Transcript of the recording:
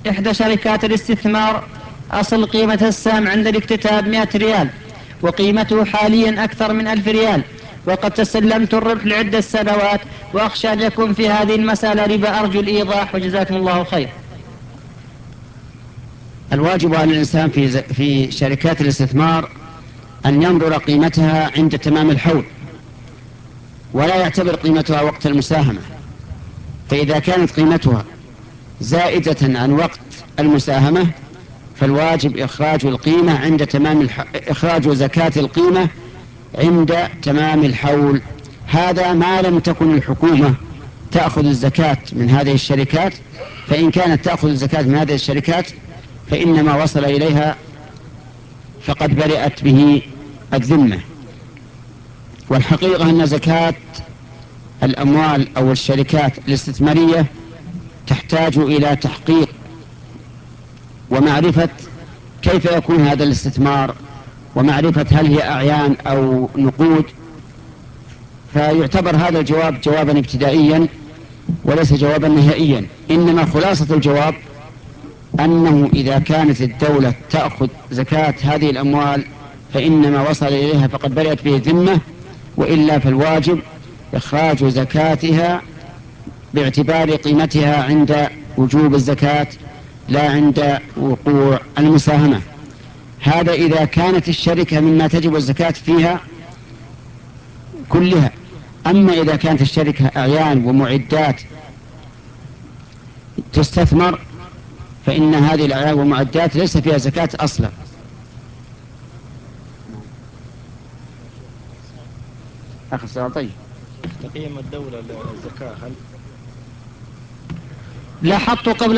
إحدى شركات الاستثمار أصل قيمة السهم عند الاكتتاب 100 ريال، وقيمته حاليا أكثر من 1000 ريال، وقد تسلمت الربح لعدة سنوات، وأخشى أن يكون في هذه المسألة ربا. أرجو الإيضاح وجزاكم الله خير. الواجب على الإنسان في شركات الاستثمار أن ينظر قيمتها عند تمام الحول، ولا يعتبر قيمتها وقت المساهمة. فإذا كانت قيمتها زائدة عن وقت المساهمة فالواجب إخراج القيمة عند إخراج زكاة القيمة عند تمام الحول. هذا ما لم تكن الحكومة تأخذ الزكاة من هذه الشركات، فإن كانت تأخذ الزكاة من هذه الشركات فإنما وصل إليها فقد برئت به الذمة. والحقيقة أن زكاة الأموال أو الشركات الاستثمارية تحتاج إلى تحقيق ومعرفة كيف يكون هذا الاستثمار، ومعرفة هل هي أعيان أو نقود. فيعتبر هذا الجواب جوابا ابتدائيا وليس جوابا نهائيا، إنما خلاصة الجواب أنه إذا كانت الدولة تأخذ زكاة هذه الأموال فإنما وصل إليها فقد برئت به الذمة، وإلا فالواجب إخراج زكاتها باعتبار قيمتها عند وجوب الزكاة لا عند وقوع المساهمة. هذا إذا كانت الشركة مما تجب الزكاة فيها كلها. أما إذا كانت الشركة أعيان ومعدات تستثمر فإن هذه الأعيان والمعدات ليس فيها زكاة أصلا. أخي السؤال طيب. تقييم الدولة للزكاة هل لاحظت قبل